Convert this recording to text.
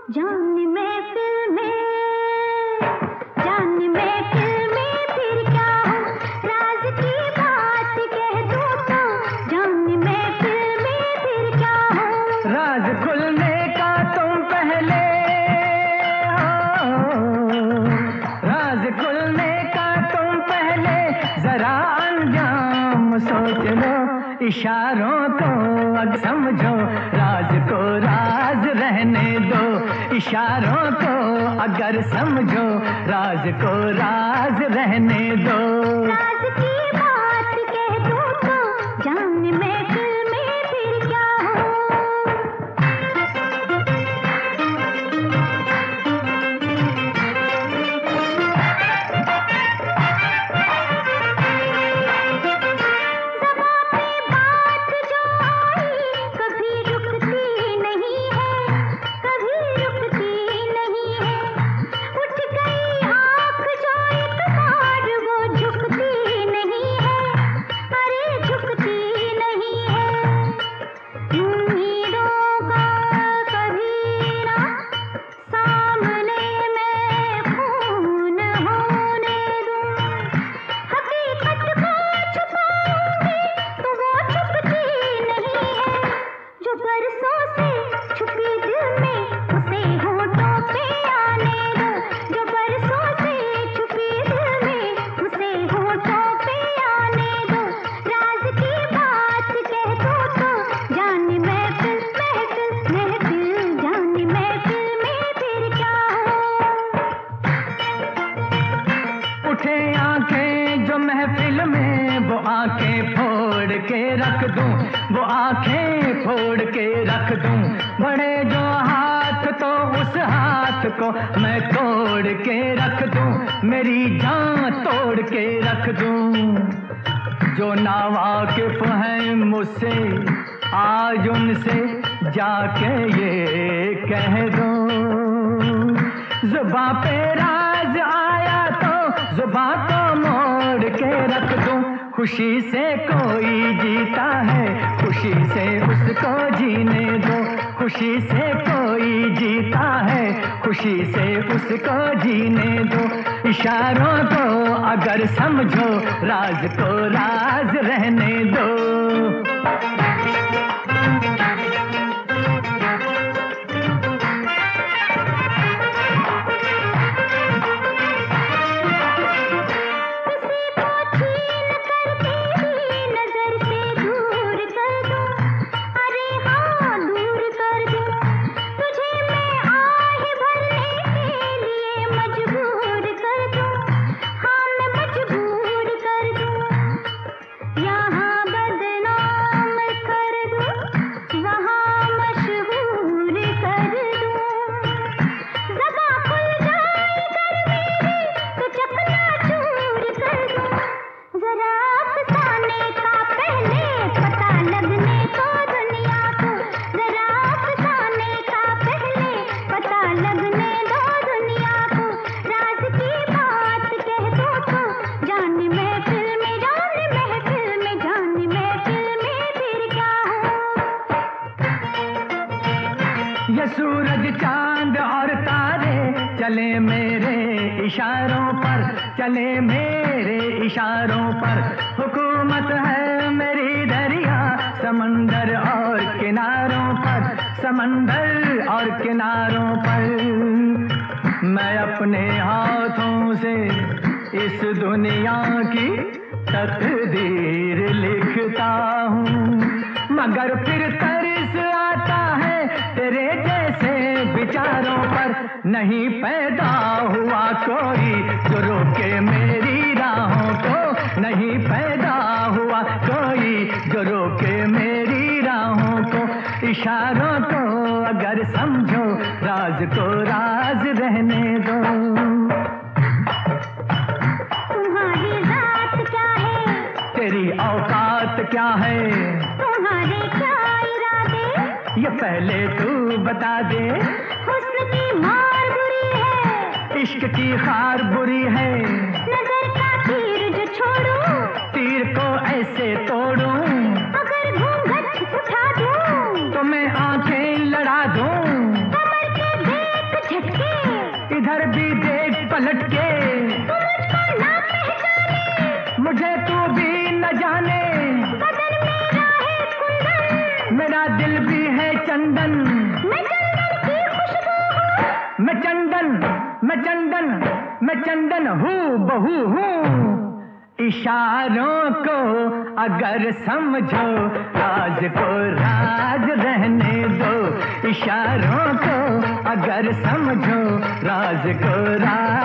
जान महफिल में, जान महफिल में फिर क्या हो, राज की बात कह दूं तो जान महफिल में फिर क्या हो। राज खुलने का तुम पहले हो, राज खुलने का तुम पहले जरा अंजाम सोच लो, इशारों को अब समझो, राज को राज रहने दो, इशारों को अगर समझो, राज को राज रहने दो। राज की बात कह दूं तो जान महफिल में फिर क्या हो। वो आंखें फोड़ के रख दूं, बढ़े जो हाथ तो उस हाथ को मैं तोड़ के रख दूं, मेरी जान तोड़ के रख दूं। जो नावाकिफ हैं मुझसे आज उनसे जाके ये कह दूं, जुबां पे राज आया तो जुबां को मोड़ के रख दूं। खुशी से कोई जीता है, खुशी से उसको जीने दो, खुशी से कोई जीता है, खुशी से उसको जीने दो। इशारों को अगर समझो, राज को राज रहने दो। ये सूरज चांद और तारे चले मेरे इशारों पर, चले मेरे इशारों पर। हुकूमत है मेरी दरिया समंदर और किनारों पर, समंदर और किनारों पर। मैं अपने हाथों से इस दुनिया की तकदीर लिखता हूँ, मगर फिर तरस आता है तेरे जैसे विचारों पर। नहीं पैदा हुआ कोई जो रोके मेरी राहों को, नहीं पैदा हुआ कोई जो रोके मेरी राहों को। इशारों को अगर समझो, राज को राज रहने दो। तुम्हारी जात क्या है, तेरी औकात क्या है, तुम्हारे क्या इरादे, ये पहले तू बता दे। हुस्न की मार बुरी है, इश्क की खार बुरी है, नजर का तीर जो छोड़ूं, तीर को ऐसे तोड़ूं, अगर घूंघट उठा दूं, तो मैं आंखें लड़ा दूं। कमर के देख दिल भी है चंदन, मैं चंदन की खुशबू हूँ, मैं चंदन, मैं चंदन, मैं चंदन हूँ बहू हूँ। इशारों को अगर समझो, राज को राज रहने दो। इशारों को अगर समझो, राज को राज